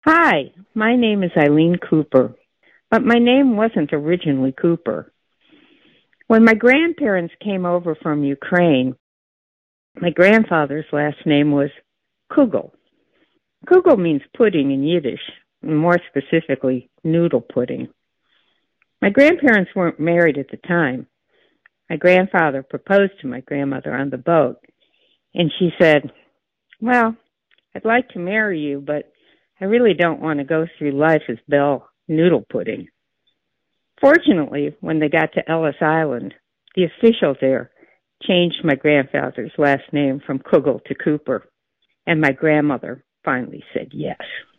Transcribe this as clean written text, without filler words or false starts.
Hi, my name is Eileen Cooper, but my name wasn't originally Cooper. When my grandparents came over from Ukraine, my grandfather's last name was Kugel. Kugel means pudding in Yiddish, and more specifically, noodle pudding. My grandparents weren't married at the time. My grandfather proposed to my grandmother on the boat, and she said, "Well, I'd like to marry you, but I really don't want to go through life as Belle Noodle Pudding." Fortunately, when they got to Ellis Island, the officials there changed my grandfather's last name from Kugel to Cooper, and my grandmother finally said yes.